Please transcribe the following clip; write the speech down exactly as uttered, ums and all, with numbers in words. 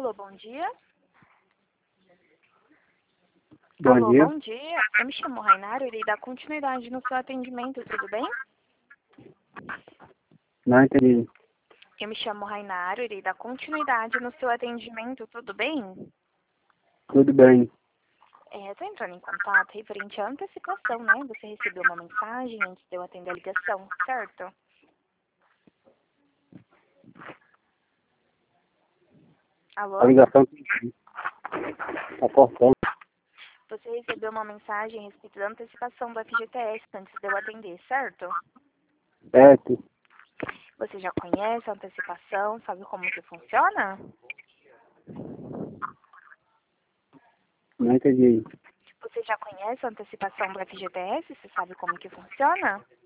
Alô, bom dia. Bom Alô, dia. bom dia. Eu me chamo Rainara, irei dar continuidade no seu atendimento, tudo bem? Não entendi. Eu me chamo Rainara, irei dar continuidade no seu atendimento, tudo bem? Tudo bem. É, tô entrando em contato referente à antecipação, né? Você recebeu uma mensagem antes de eu atender a ligação, certo? Alô? A ligação está cortando. Você recebeu uma mensagem a respeito da antecipação do F G T S antes de eu atender, certo? Certo. Você já conhece a antecipação, sabe como que funciona? Não entendi. Você já conhece a antecipação do F G T S? Você sabe como que funciona?